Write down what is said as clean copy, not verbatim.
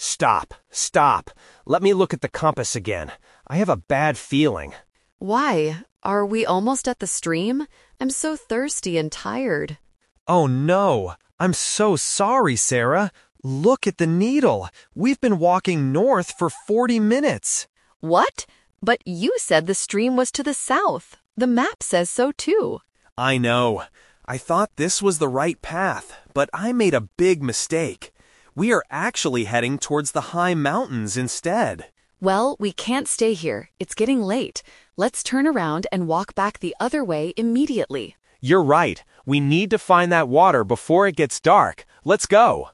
Stop. Let me look at the compass again. I have a bad feeling. Why? Are we almost at the stream? I'm so thirsty and tired. Oh no, I'm so sorry, Sarah. Look at the needle. We've been walking north for 40 minutes. What? But you said the stream was to the south. The map says so too. I know. I thought this was the right path, but I made a big mistake. We are actually heading towards the high mountains instead. Well, we can't stay here. It's getting late. Let's turn around and walk back the other way immediately. You're right. We need to find that water before it gets dark. Let's go.